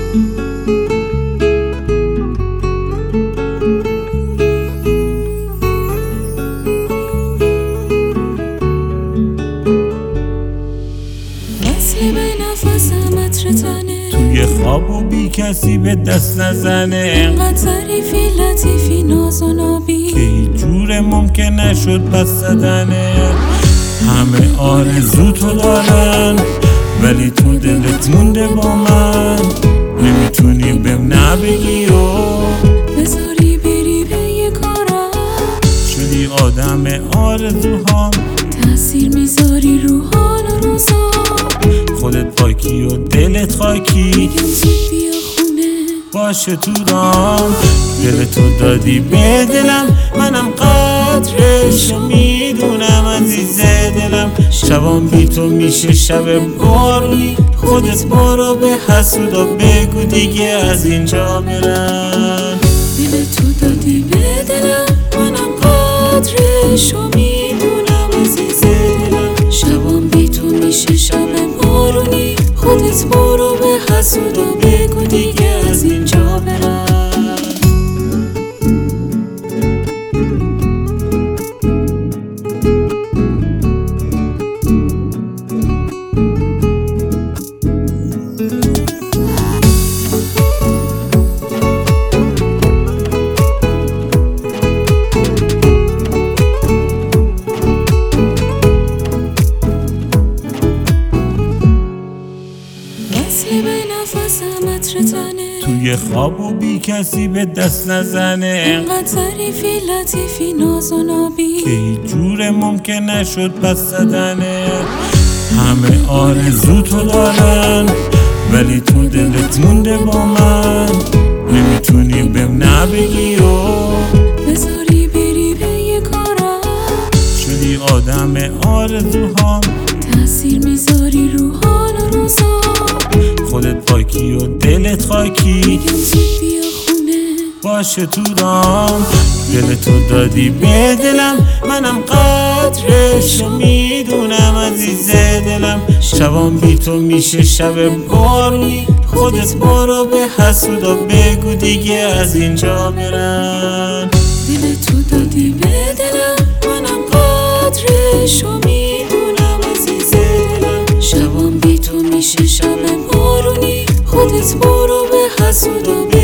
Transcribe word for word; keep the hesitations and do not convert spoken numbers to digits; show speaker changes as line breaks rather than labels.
توی خواب و بی کسی به دست نزنه،
اینقدر ظریفی لطیفی ناز و نابی
که هیچ جور ممکن نشد پس زدنه. همه آرزو تو دارن ولی تو دلت مونده با من، نمیتونی بهم نبگی و
بذاری بری به یه کارم.
شدی آدم آرزوهام،
تأثیر میذاری رو حال و روزا.
خودت پاکی و دلت خاکی،
میگم زود بیا خونه
باشه تو دام. دل تو دادی به دلم، منم قدرشو میدونم عزیز دلم. شبام بی تو میشه شب بارونی، خودت برو به حسودا بگو دیگه از اینجا برن.
دل تو دادی به دلم، منم قدرشو میدونم عزیز دلم. شبام بی تو میشه شب بارونی، خودت برو به حسودا بگو دیگه از اینجا برن.
توی خواب و بی کسی به دست نزنه،
اینقدر ظریفی لطیفی ناز و نابی
که هیچ جور ممکن نشد پس زدنه. همه آرزو تو دارن ولی تو دلت مونده با من، نمیتونی بهم نبگی و
بذاری بری به یه کارم.
شدی آدم آرزوهام،
تأثیر میذاری رو حال و روزا.
خودت پاکی و دلت خاکی،
میگم زود بیا خونه
باشه تو دام. دل تو دادی به دلم، منم قدرشو میدونم عزیز دلم. شبام بی تو میشه شب بارونی، خودت برو به حسودا بگو دیگه از اینجا برن.
دل تو دادی به دلم، منم قدرشو میدونم عزیز دلم. شبام بی تو میشه شب بارونی، خودت برو به حسودا